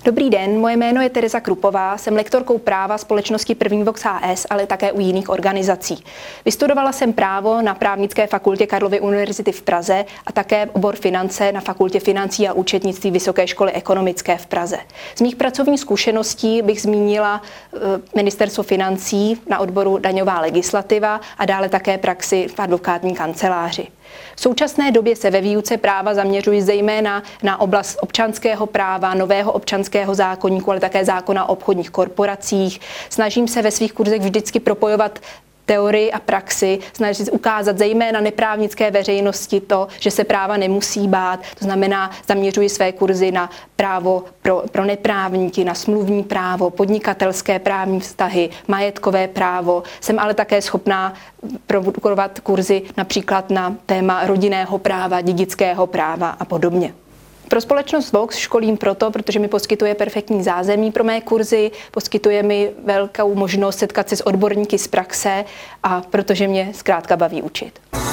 Dobrý den, moje jméno je Tereza Krupová, jsem lektorkou práva společnosti První Vox HS, ale také u jiných organizací. Vystudovala jsem právo na Právnické fakultě Karlovy univerzity v Praze a také obor finance na Fakultě financí a účetnictví Vysoké školy ekonomické v Praze. Z mých pracovních zkušeností bych zmínila Ministerstvo financí na odboru daňová legislativa a dále také praxi v advokátní kanceláři. V současné době se ve výuce práva zaměřuji zejména na oblast občanského práva, nového občanského zákoníku, ale také zákona o obchodních korporacích. Snažím se ve svých kurzech vždycky propojovat teorii a praxi, snažit ukázat zejména neprávnické veřejnosti to, že se práva nemusí bát. To znamená, zaměřuji své kurzy na právo pro neprávníky, na smluvní právo, podnikatelské právní vztahy, majetkové právo. Jsem ale také schopná produkovat kurzy například na téma rodinného práva, dědického práva a podobně. Pro společnost Vox školím protože mi poskytuje perfektní zázemí pro mé kurzy, poskytuje mi velkou možnost setkat se s odborníky z praxe a protože mě zkrátka baví učit.